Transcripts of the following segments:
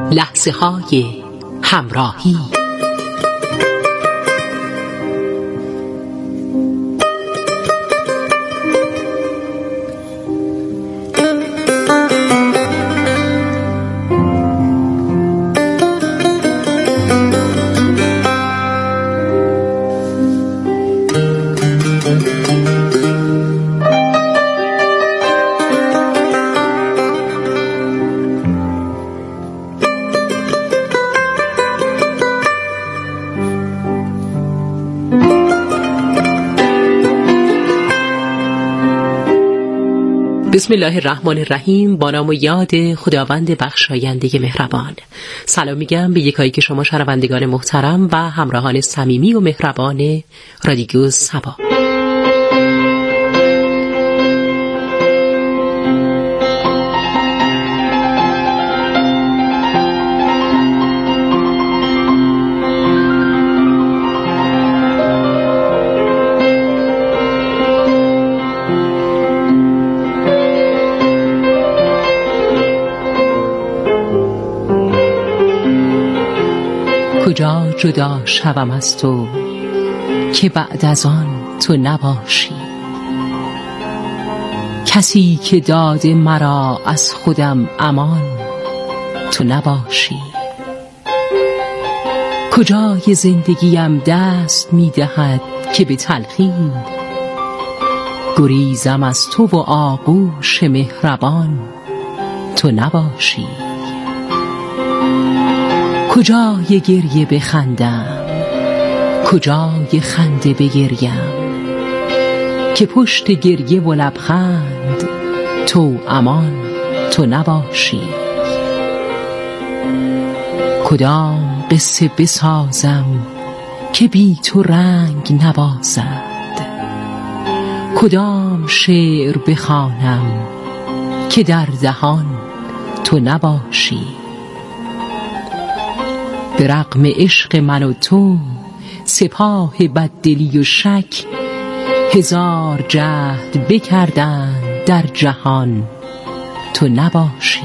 لحظه‌های همراهی. بسم الله الرحمن الرحیم. با نام و یاد خداوند بخشاینده مهربان. سلام میگم به یکایی که شما شنوندگان محترم و همراهان صمیمی و مهربان رادیو سبا. کجا جدا شوم از تو که بعد از آن تو نباشی، کسی که داده مرا از خودم امان تو نباشی. کجای زندگیم دست می‌دهد که به تلخی گریزم از تو و آغوش مهربان تو نباشی. کجای گریه بخندم، کجای خنده بگریم، که پشت گریه و لبخند تو امان تو نباشی. کدام قصه بسازم که بی تو رنگ نبازد، کدام شعر بخوانم که در دهان تو نباشی. به رغم عشق من و تو سپاه بددلی و شک هزار جهد بکردند در جهان تو نباشی.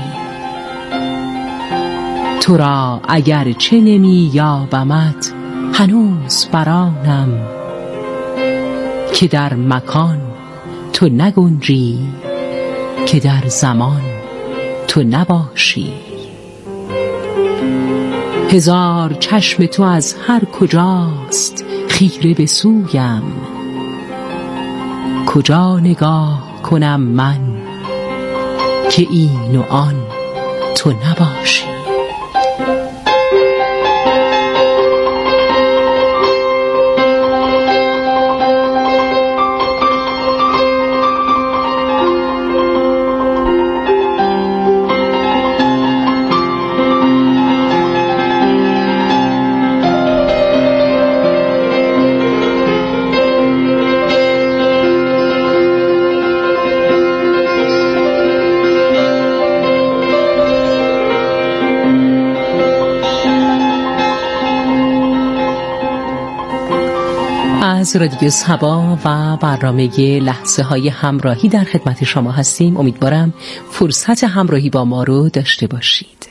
تو را اگر چه نمی یابمت هنوز برآنم، که در مکان تو نگنجی، که در زمان تو نباشی. هزار چشم تو از هر کجاست خیره به سویم، کجا نگاه کنم من که این و آن تو نباشی. از رادیو سبا و برنامه لحظه های همراهی در خدمت شما هستیم. امیدوارم فرصت همراهی با ما رو داشته باشید.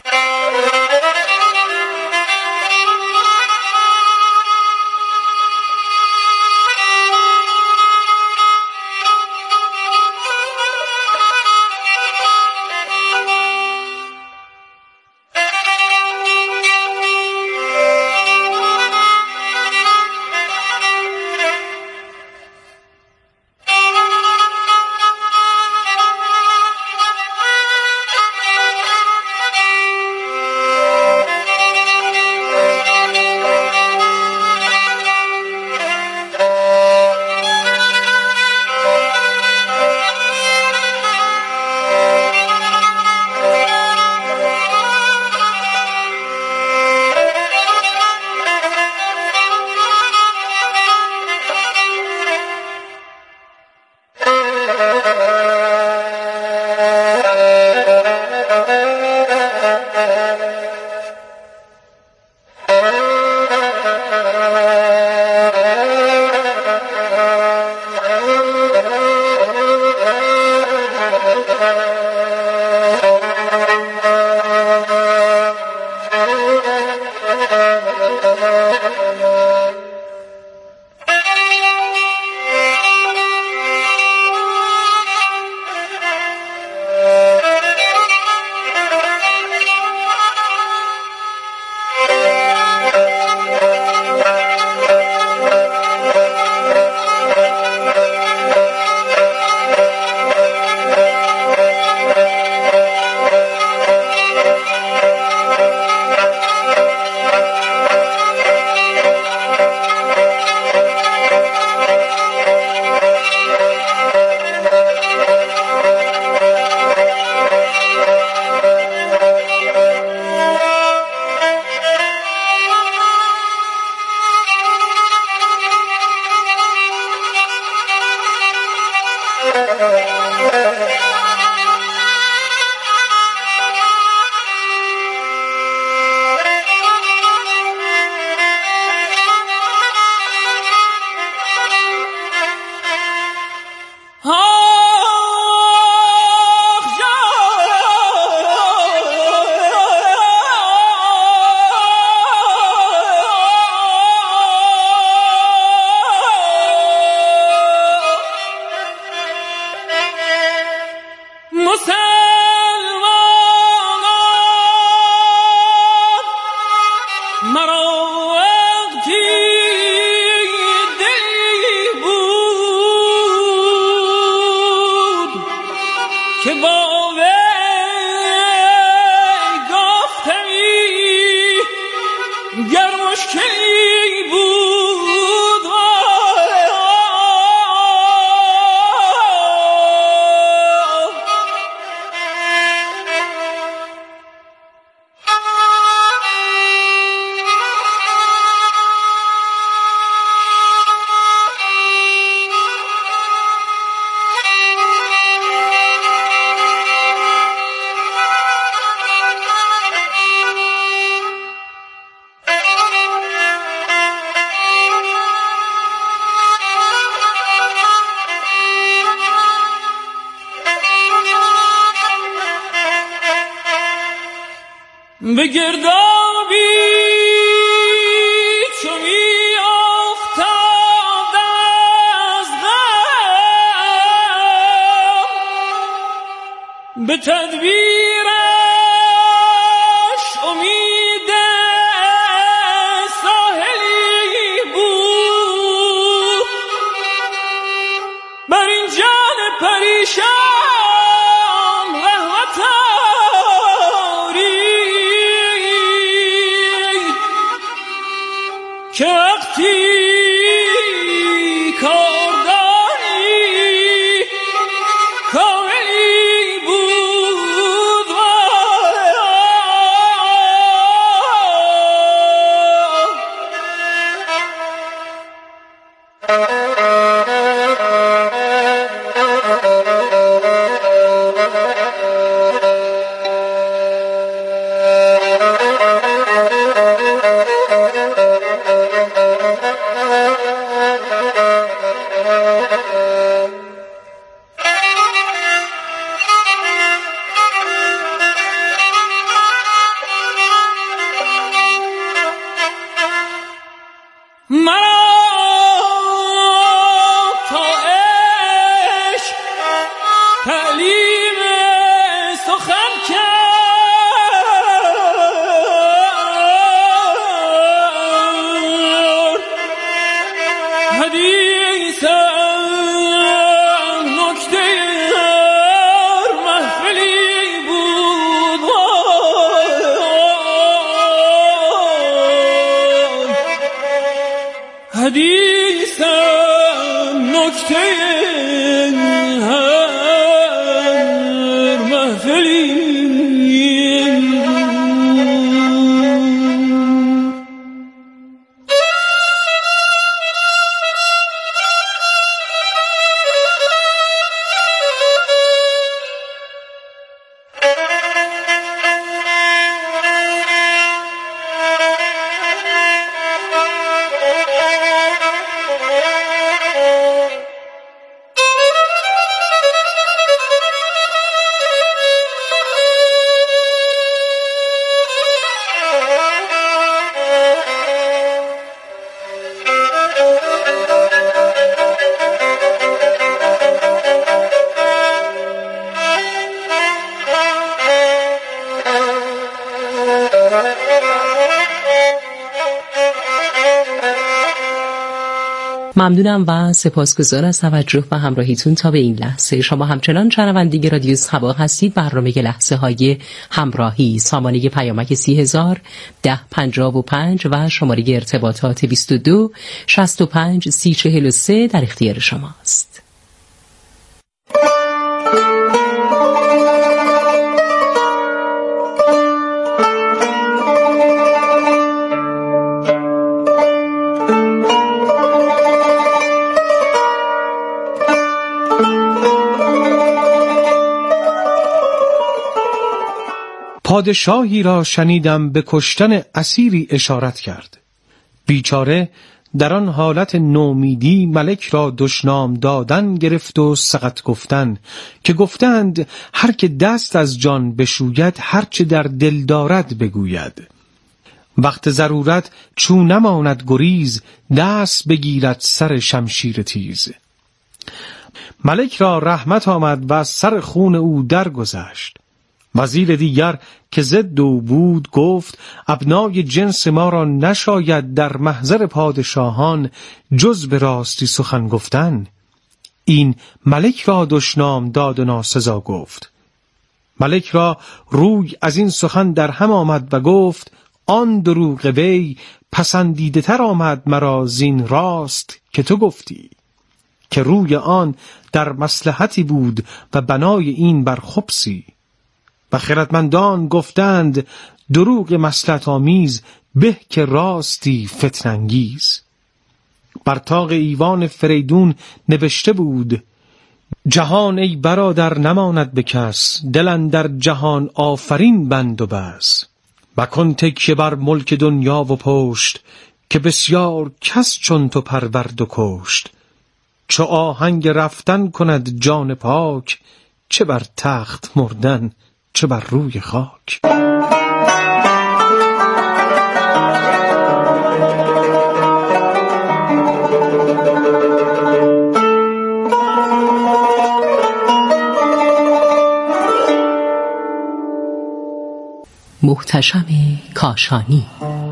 به گردابی چو می افتاد از غم به تدبیرش امید ساحلی بود بر این جان پریشان رحمت که وقتی کاردانی کاملی بود حدیثم نکته هر محفلی ممنونم و سپاسگزار از توجه و همراهیتون تا به این لحظه. شما همچنان شنونده رادیو صبا هستید. برنامه لحظه های همراهی، سامانه پیامک 30,000 1055 و شماره ارتباطات 22 65 3043 در اختیار شماست. پادشاهی را شنیدم به کشتن اسیری اشارت کرد. بیچاره در آن حالت نومیدی ملک را دشنام دادن گرفت و سقط گفتن که گفتند هر که دست از جان بشوید هر چه در دل دارد بگوید. وقت ضرورت چون نماند گریز دست بگیرد سر شمشیر تیز. ملک را رحمت آمد و از سر خون او درگذشت. وزیر دیگر که ضد او بود گفت ابنای جنس ما را نشاید در محضر پادشاهان جز به راستی سخن گفتن. این ملک را دشنام داد و ناسزا گفت. ملک را روی از این سخن در هم آمد و گفت آن دروغ وی پسندیده تر آمد مرا زین راست که تو گفتی، که روی آن در مصلحتی بود و بنای این بر خبثی. و خردمندان گفتند دروغ مصلحت آمیز به که راستی فتنه انگیز. بر طاق ایوان فریدون نوشته بود جهان ای برادر نماند به کس، دل اندر جهان آفرین بند و بس. و کن تکیه بر ملک دنیا و پشت، که بسیار کس چون تو پرورد و کشت. چو آهنگ رفتن کند جان پاک، چه بر تخت مردن چه بر روی خاک. محتشم کاشانی.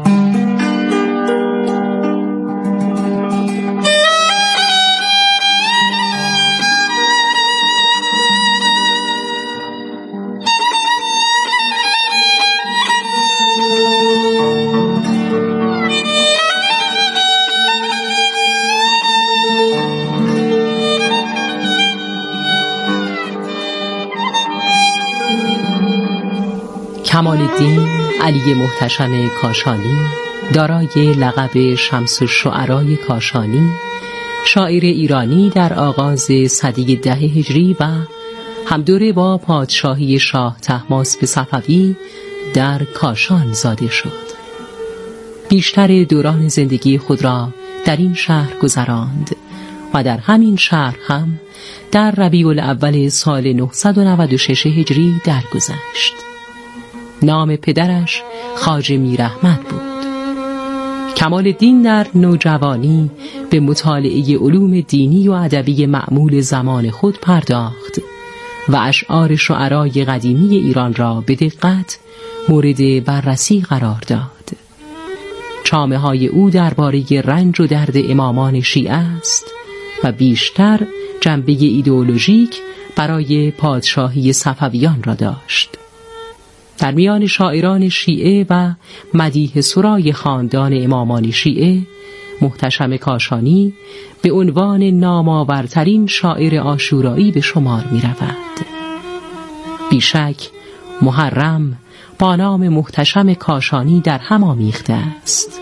کمال الدین علی محتشم کاشانی، دارای لقب شمس الشعرای کاشانی، شاعر ایرانی در آغاز سده 10 هجری و همدوره با پادشاهی شاه طهماسب صفوی در کاشان زاده شد. بیشتر دوران زندگی خود را در این شهر گذراند و در همین شهر هم در ربیع الاول سال 996 هجری درگذشت. نام پدرش خواجه میراحمد بود. کمال الدین در نوجوانی به مطالعه علوم دینی و ادبی معمول زمان خود پرداخت و اشعار شعرای قدیمی ایران را به دقت مورد بررسی قرار داد. چامه‌های او درباره رنج و درد امامان شیعه است و بیشتر جنبه ایدئولوژیک برای پادشاهی صفویان را داشت. در میان شاعران شیعه و مدیح سرای خاندان امامان شیعه، محتشم کاشانی به عنوان نامآورترین شاعر عاشورایی به شمار می رود. بیشک محرم با نام محتشم کاشانی در هم آمیخته است.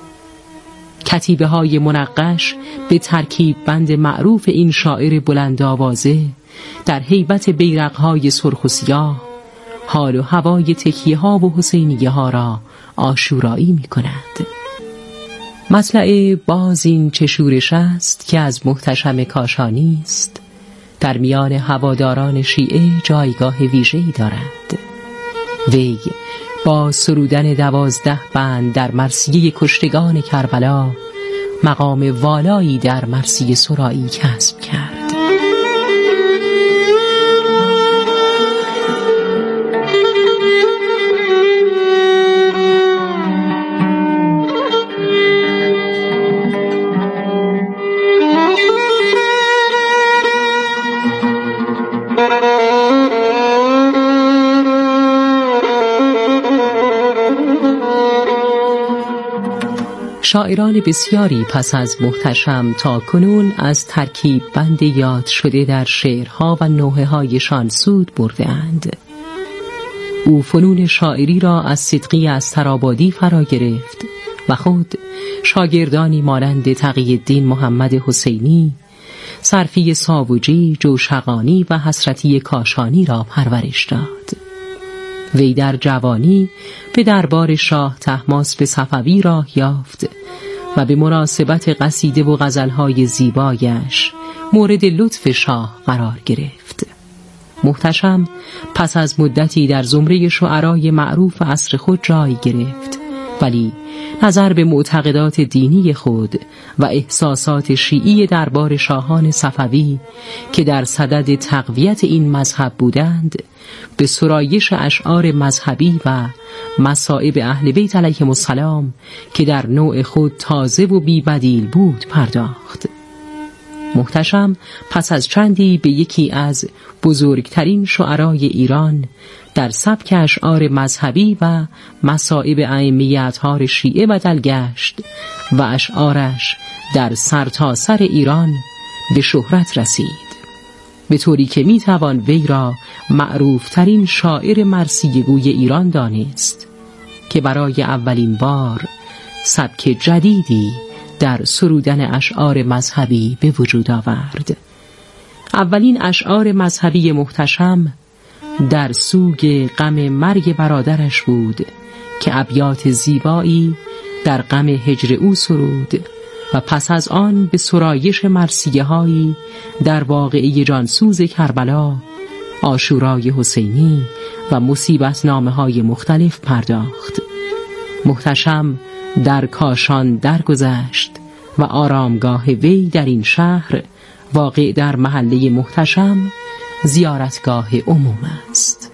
کتیبه های منقش به ترکیب بند معروف این شاعر بلند آوازه در هیبت بیرق های سرخ و سیاه حال و هوای تکیه ها و حسینیه ها را عاشورایی می کند. مطلع باز این چه شورش است که از محتشم کاشانی است در میان هواداران شیعه جایگاه ویژه‌ای دارد. وی با سرودن 12 بند در مرثیه کشتگان کربلا مقام والایی در مرثیه سرایی کسب کرد. شاعران بسیاری پس از محتشم تا کنون از ترکیب بند یاد شده در شعرها و نوحه‌هایشان سود برده‌اند. او فنون شاعری را از صدقی استرآبادی فرا گرفت و خود شاگردانی مانند تقی‌الدین محمد حسینی، صرفی ساوجی، جوشقانی و حسرتی کاشانی را پرورش داد. وی در جوانی به دربار شاه طهماسب صفوی راه یافت و به مناسبت قصیده و غزلهای زیبایش مورد لطف شاه قرار گرفت. محتشم پس از مدتی در زمره شعرای معروف عصر خود جای گرفت، ولی نظر به معتقدات دینی خود و احساسات شیعی دربار شاهان صفوی که در صدد تقویت این مذهب بودند، به سرایش اشعار مذهبی و مصائب اهل بیت علیهم السلام که در نوع خود تازه و بی‌بدیل بود پرداخت. محتشم پس از چندی به یکی از بزرگترین شعرای ایران در سبک اشعار مذهبی و مصائب ائمه اطهار شیعه بدل گشت و اشعارش در سرتاسر ایران به شهرت رسید، به طوری که میتوان وی را معروفترین شاعر مرثیه‌گوی ایران دانست که برای اولین بار سبک جدیدی در سرودن اشعار مذهبی به وجود آورد. اولین اشعار مذهبی محتشم در سوگ غم مرگ برادرش بود که ابیات زیبایی در غم هجر او سرود و پس از آن به سرایش مرثیه‌هایی در واقعه جانسوز کربلا، عاشورای حسینی و مصیبت نامه‌های مختلف پرداخت. محتشم در کاشان درگذشت و آرامگاه وی در این شهر واقع در محله محتشم زیارتگاه عموم است.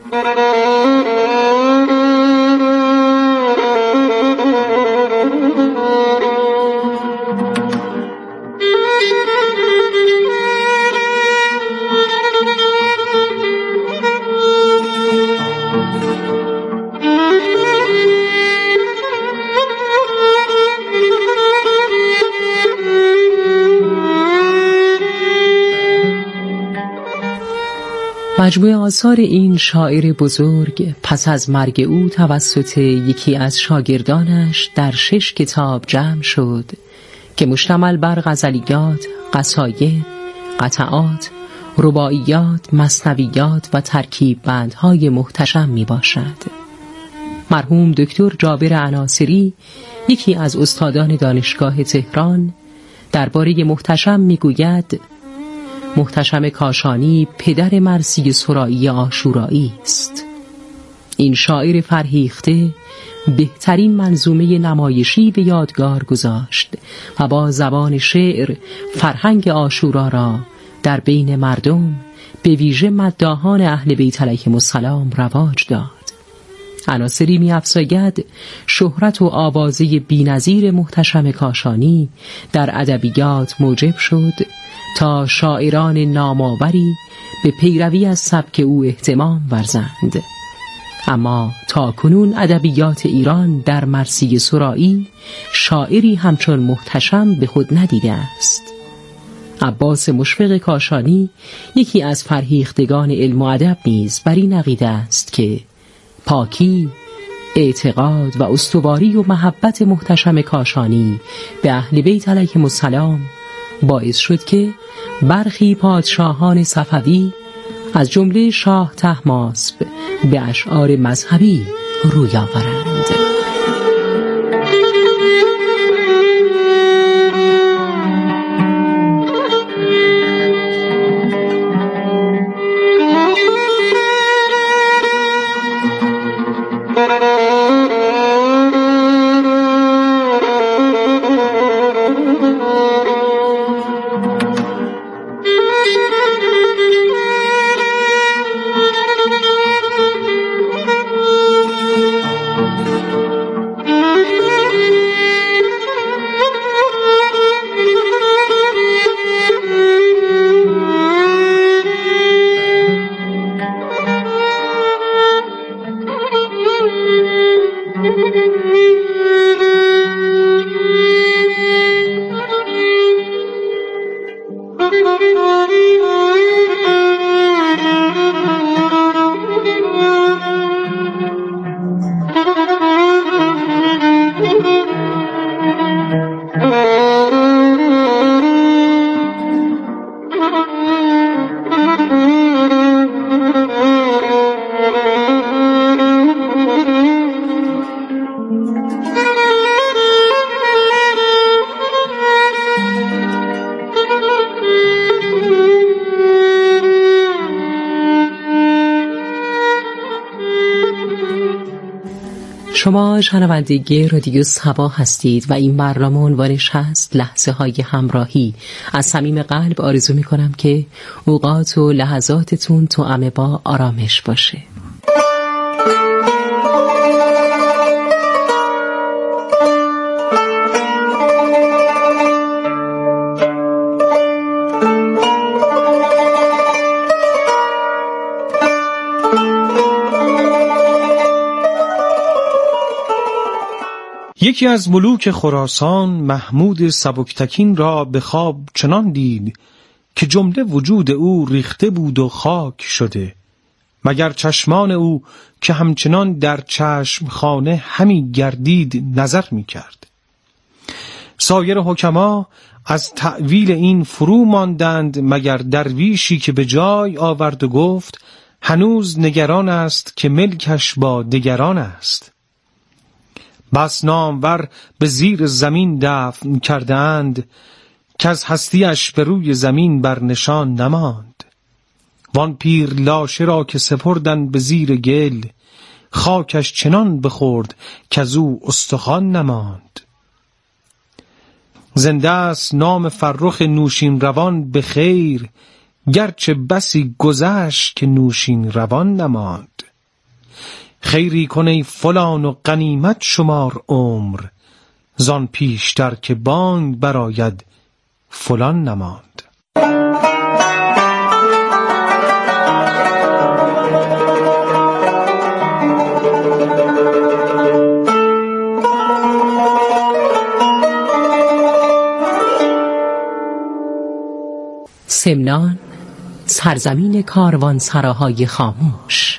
مجموعه آثار این شاعر بزرگ پس از مرگ او توسط یکی از شاگردانش در 6 کتاب جمع شد که مشتمل بر غزلیات، قصاید، قطعات، رباعیات، مثنویات و ترکیب بندهای محتشم می باشد. مرحوم دکتر جابر عناصری، یکی از استادان دانشگاه تهران، درباره محتشم می گوید: محتشم کاشانی پدر مرثی سرایی عاشورایی است. این شاعر فرهیخته بهترین منظومه نمایشی به یادگار گذاشت و با زبان شعر فرهنگ عاشورا را در بین مردم به ویژه مداحان اهل بیت علیهم السلام رواج داد. عناصری می‌افزاید شهرت و آوازه بی‌نظیر محتشم کاشانی در ادبیات موجب شد تا شاعران نامآوری به پیروی از سبک او اهتمام ورزند. اما تا کنون ادبیات ایران در مرثیه سرایی شاعری همچون محتشم به خود ندیده است. عباس مشفق کاشانی، یکی از فرهیختگان علم و ادب، نیز بر این عقیده است که پاکی، اعتقاد و استواری و محبت محتشم کاشانی به اهل بیت علیهم السلام باعث شد که برخی پادشاهان صفوی از جمله شاه طهماسب به اشعار مذهبی روی آورند. شما شنونده رادیو صبا هستید و این برنامه عنوانش هست لحظه های همراهی. از صمیم قلب آرزو می کنم که اوقات و لحظاتتون توأم با آرامش باشه. یکی از ملوک خراسان محمود سبکتکین را به خواب چنان دید که جمله وجود او ریخته بود و خاک شده، مگر چشمان او که همچنان در چشم خانه همی گردید نظر می کرد. سایر حکما از تأویل این فرو ماندند مگر درویشی که به جای آورد و گفت هنوز نگران است که ملکش با دگران است. بس نامور به زیر زمین دفن کردند که از هستیش به روی زمین بر نشان نماند. وان پیر لاشه را که سپردن به زیر گل، خاکش چنان بخورد که از او استخوان نماند. زنده است نام فرخ نوشین روان به خیر، گرچه بسی گذشت که نوشین روان نماند. خیری کن ای فلان و غنیمت شمار عمر، زان پیشتر که بانگ براید فلان نماند. سمنان، سرزمین کاروانسراهای خاموش.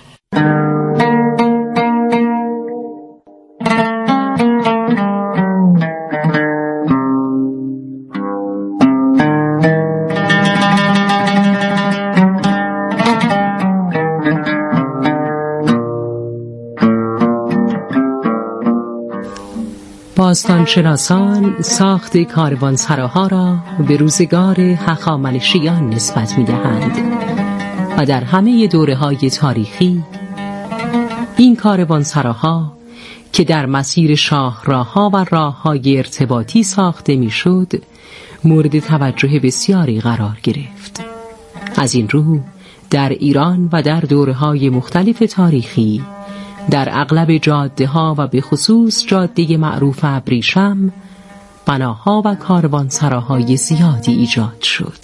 باستانشناسان ساخت کاروانسراها را به روزگار هخامنشیان نسبت می‌دهند و در همه دوره‌های تاریخی این کاروانسراها که در مسیر شاهراه‌ها و راه‌های ارتباطی ساخته می‌شد مورد توجه بسیاری قرار گرفت. از این رو در ایران و در دوره‌های مختلف تاریخی در اغلب جاده‌ها و به خصوص جاده معروف ابریشم بناها و کاروانسراهای زیادی ایجاد شد.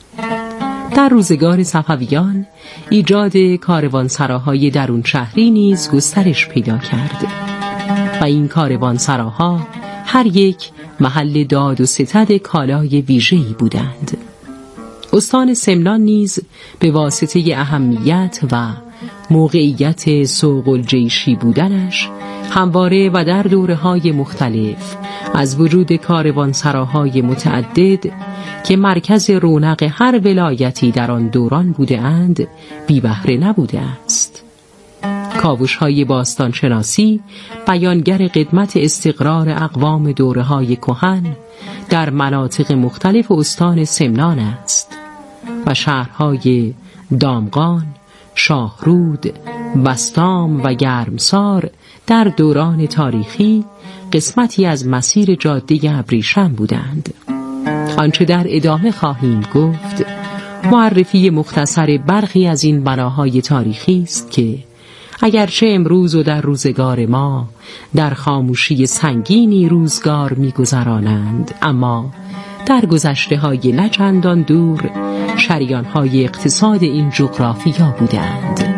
در روزگار صفویان ایجاد کاروانسراهای درون شهری نیز گسترش پیدا کرد و این کاروانسراها هر یک محل داد و ستد کالای ویژه‌ای بودند. استان سمنان نیز به واسطه اهمیت و موقعیت سوق الجیشی بودنش همواره و در دوره‌های مختلف از وجود کاروانسراهای متعدد که مرکز رونق هر ولایتی در آن دوران بوده اند بی بهره نبوده است. کاوش‌های باستانشناسی بیانگر قدمت استقرار اقوام دوره‌های کهن در مناطق مختلف استان سمنان است و شهرهای دامغان، شاهرود، بستام و گرمسار در دوران تاریخی قسمتی از مسیر جاده ابریشم بودند. آنچه در ادامه خواهیم گفت معرفی مختصر برخی از این بناهای تاریخی است که اگرچه امروز و در روزگار ما در خاموشی سنگینی روزگار می‌گذرانند، اما در گذشته‌های نه چندان دور شریان‌های اقتصاد این جغرافیا بودند.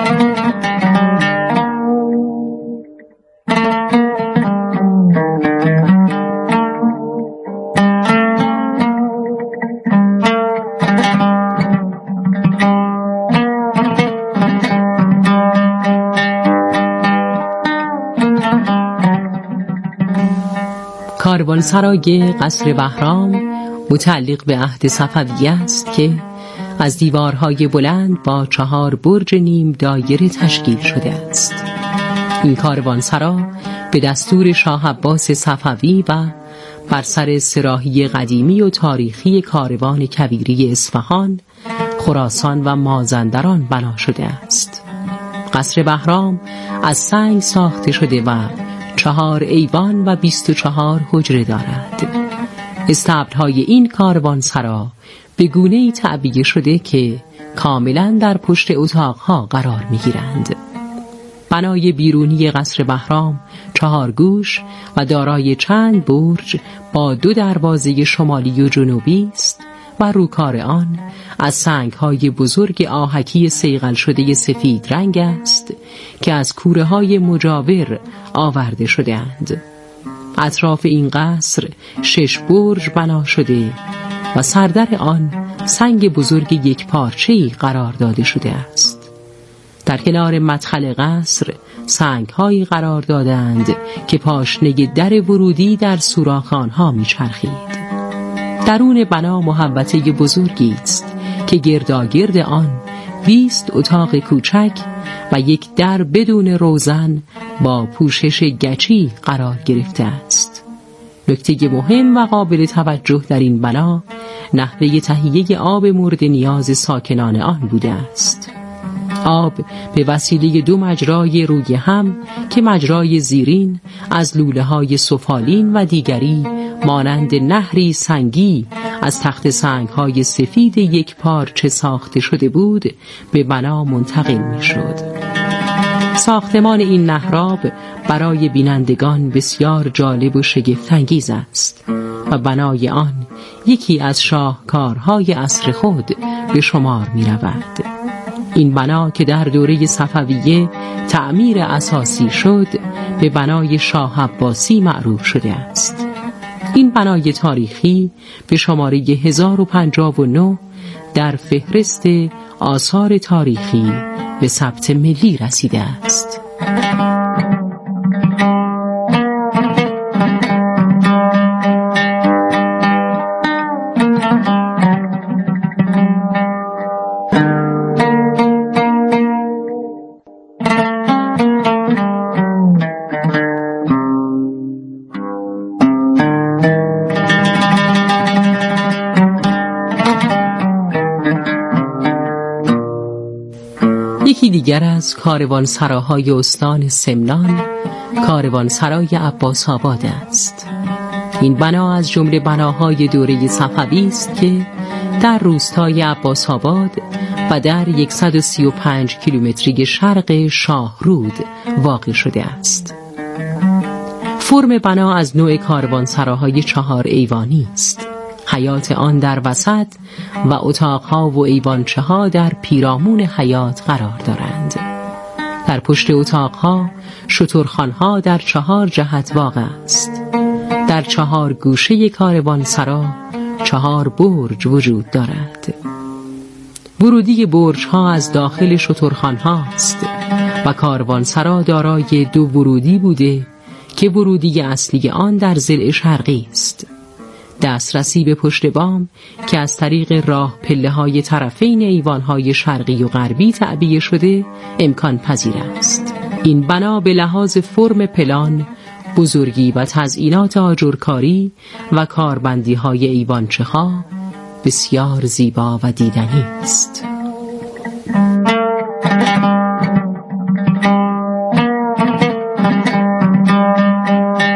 کاروانسرای قصر بهرام متعلق به عهد صفوی است که از دیوارهای بلند با 4 برج نیم دایره تشکیل شده است. این کاروانسرا به دستور شاه عباس صفوی و بر سر صراحی قدیمی و تاریخی کاروان کویری اصفهان، خراسان و مازندران بنا شده است. قصر بهرام از سنگ ساخته شده و 4 ایوان و 24 حجره دارد. استبل‌های این کاروانسرا به گونه‌ای تعبیه شده که کاملاً در پشت اتاقها قرار می‌گیرند. بنای بیرونی قصر بهرام 4 گوش و دارای چند برج با 2 دروازه شمالی و جنوبی است و روکار آن از سنگ‌های بزرگ آهکی صیقل شده سفید رنگ است که از کوره‌های مجاور آورده شده‌اند. اطراف این قصر 6 برج بنا شده و سردر آن سنگ بزرگ یک پارچه‌ای قرار داده شده است. در کنار مدخل قصر سنگ‌هایی قرار دادند که پاشنه در ورودی در سوراخ آنها می‌چرخید. درون بنا محوطه بزرگی است که گرداگرد آن 20 اتاق کوچک و یک در بدون روزن با پوشش گچی قرار گرفته است. نکته مهم و قابل توجه در این بنا نحوه تهیه آب مورد نیاز ساکنان آن بوده است. آب به وسیله 2 مجرای روی هم که مجرای زیرین از لوله‌های سفالین و دیگری مانند نهری سنگی از تخت سنگ‌های سفید یک پارچه ساخته شده بود به بنا منتقل می‌شد. ساختمان این نهراب برای بینندگان بسیار جالب و شگفت‌انگیز است و بنای آن یکی از شاهکارهای عصر خود به شمار می‌رود. این بنا که در دوره صفویه تعمیر اساسی شد به بنای شاه عباسی معروف شده است. این بنای تاریخی به شماره 1059 در فهرست آثار تاریخی به ثبت ملی رسیده است. یکی دیگر از کاروانسراهای استان سمنان کاروانسرای عباس آباد است. این بنا از جمله بناهای دوره صفوی است که در روستای عباس آباد و در 135 کیلومتری شرق شاهرود واقع شده است. فرم بنا از نوع کاروانسراهای 4 ایوانی است. حیاط آن در وسط و اتاقها و ایوانچه ها در پیرامون حیاط قرار دارند. در پشت اتاقها شترخوانها در 4 جهت واقع است. در 4 گوشه کاروانسرا 4 برج وجود دارد. ورودی برج ها از داخل شترخوان هاست و کاروانسرا دارای 2 ورودی بوده که ورودی اصلی آن در ضلع شرقی است. دسترسی به پشت بام که از طریق راه پله‌های طرفین ایوان‌های شرقی و غربی تعبیه شده امکان پذیر است. این بنا به لحاظ فرم پلان، بزرگی و تزئینات آجرکاری و کاربندی‌های ایوانچه‌ها بسیار زیبا و دیدنی است.